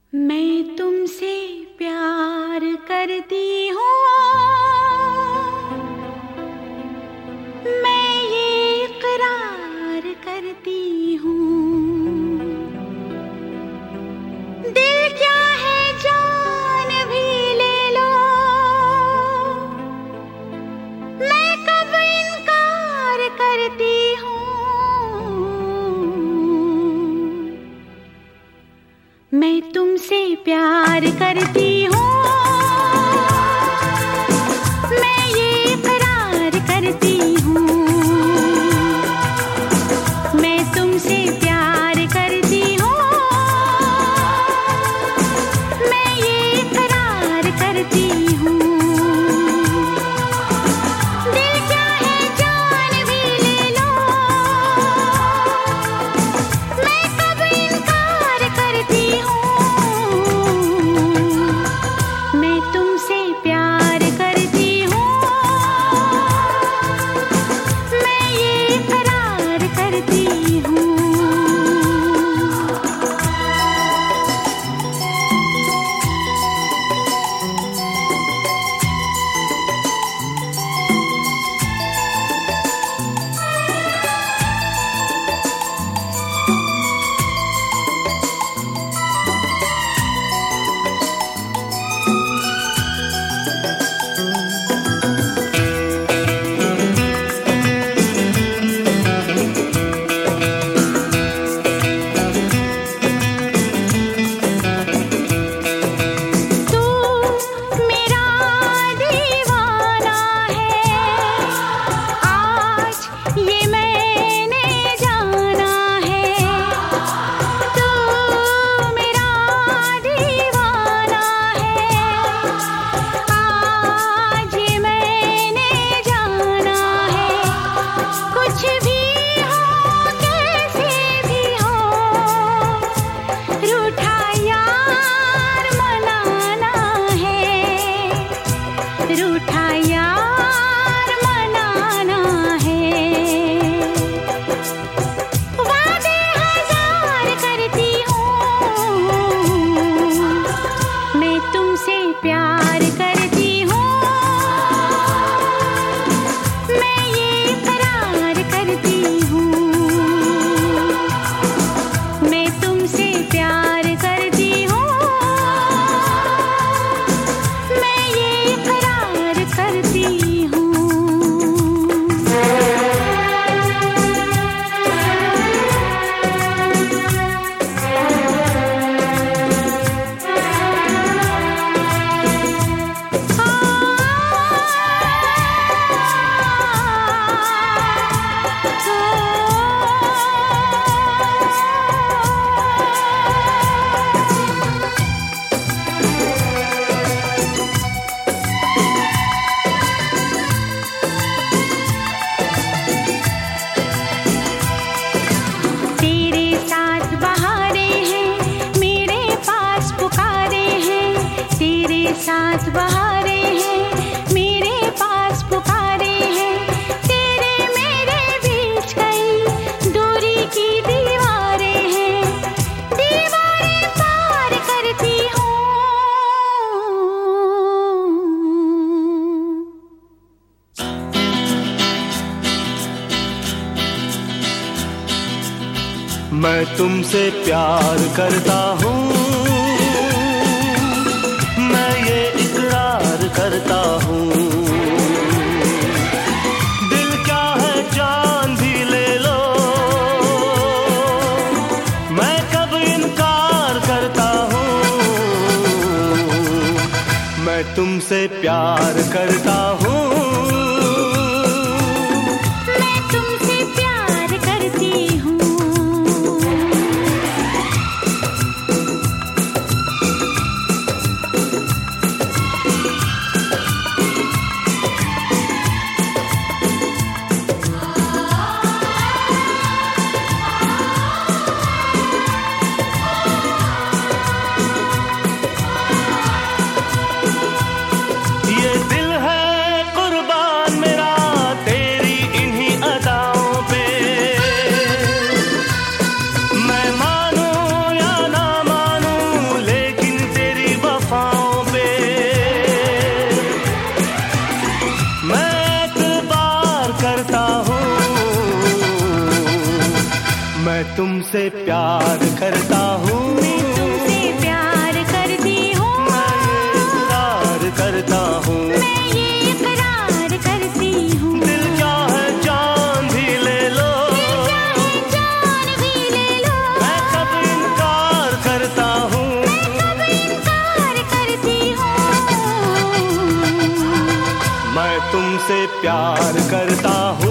मैं तुमसे प्यार करती हूँ, मैं ये इकरार करती हूँ। दिल क्या है जान भी ले लो, मैं कब इनकार करती हूँ। मैं तुमसे प्यार करती हूँ, मैं ये इकरार करती हूँ। मैं तुमसे प्यार करती हूँ, मैं ये इकरार करती हूँ। दिल क्या है जान भी ले लो, मैं कब इनकार करती हूँ। मैं तुमसे प्यार करती हूँ, मैं ये इकरार करती हूँ। तू मेरा दीवाना है, आज ये मैंने जाना है। तू मेरा दीवाना है, आज ये मैंने जाना है। कुछ भी हो कैसे भी हो, रूठा यार मनाना है, रूठा यार मनाना है। वादे हजार करती हूँ, मैं तुमसे प्यार करती हूँ। मैं ये इकरार करती हूँ, मैं तुमसे प्यार करती हूँ। मैं ये इकरार करती हूँ। तेरे साथ बहारें हैं, मेरे पास पुकारे हैं। तेरे साथ बहारें हैं, मेरे पास पुकारे हैं। तेरे मेरे बीच कई दूरी की दीवारें हैं, दीवारें पार करती हूँ। मैं तुमसे प्यार करता हूँ, मैं ये इकरार करता हूँ। दिल क्या है जान भी ले लो, मैं कब इनकार करता हूँ। मैं तुमसे प्यार करता हूँ, मैं तुमसे प्यार करती हूँ। ये दिल है तुमसे प्यार करता हूँ, मैं तुमसे प्यार करती हूँ, मैं ये इकरार करता हूँ, मैं ये इकरार करती हूँ। दिल चाहे जान भी ले लो, दिल चाहे जान भी ले लो, मैं कब इनकार करता हूँ, मैं कब इनकार करती हूँ। मैं तुमसे प्यार करता हूँ।